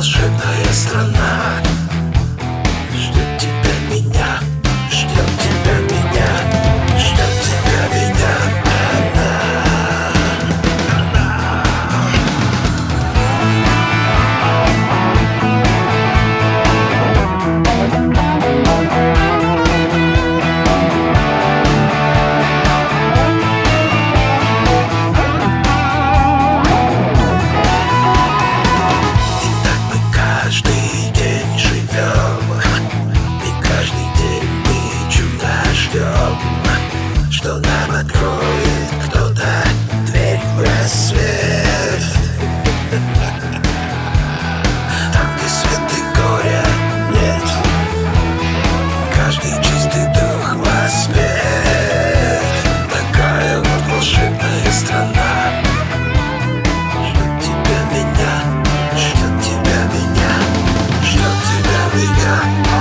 волшебная страна. Ждет тебя меня, ждет тебя меня, ждет тебя меня. Что нам откроет кто-то дверь в рассвет. Там, где свет и горя нет, каждый чистый дух воспет. Такая вот волшебная страна. Ждет тебя меня, ждет тебя меня, ждет тебя меня.